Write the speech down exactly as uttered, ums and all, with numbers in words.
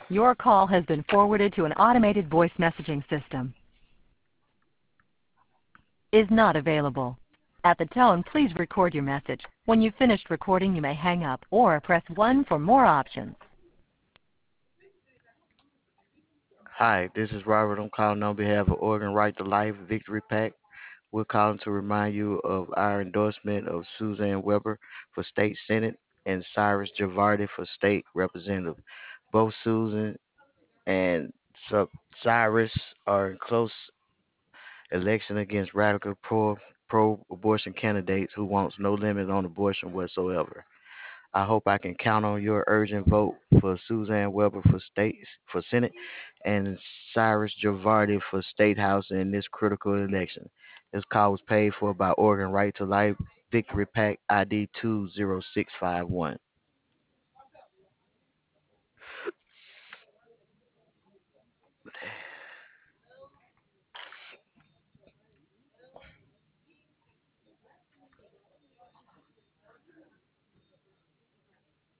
Your call has been forwarded to an automated voice messaging system. Is not available. At the tone, please record your message. When you've finished recording, you may hang up or press one for more options. Hi, this is Robert. I'm calling on behalf of Oregon Right to Life Victory Pack. We're calling to remind you of our endorsement of Suzanne Weber for State Senate and Cyrus Javardi for State Representative. Both Susan and Sub- Cyrus are in close election against radical pro pro abortion candidates who wants no limit on abortion whatsoever. I hope I can count on your urgent vote for Suzanne Weber for state for Senate and Cyrus Javardi for State House in this critical election. This call was paid for by Oregon Right to Life Victory Pack I D two zero six five one.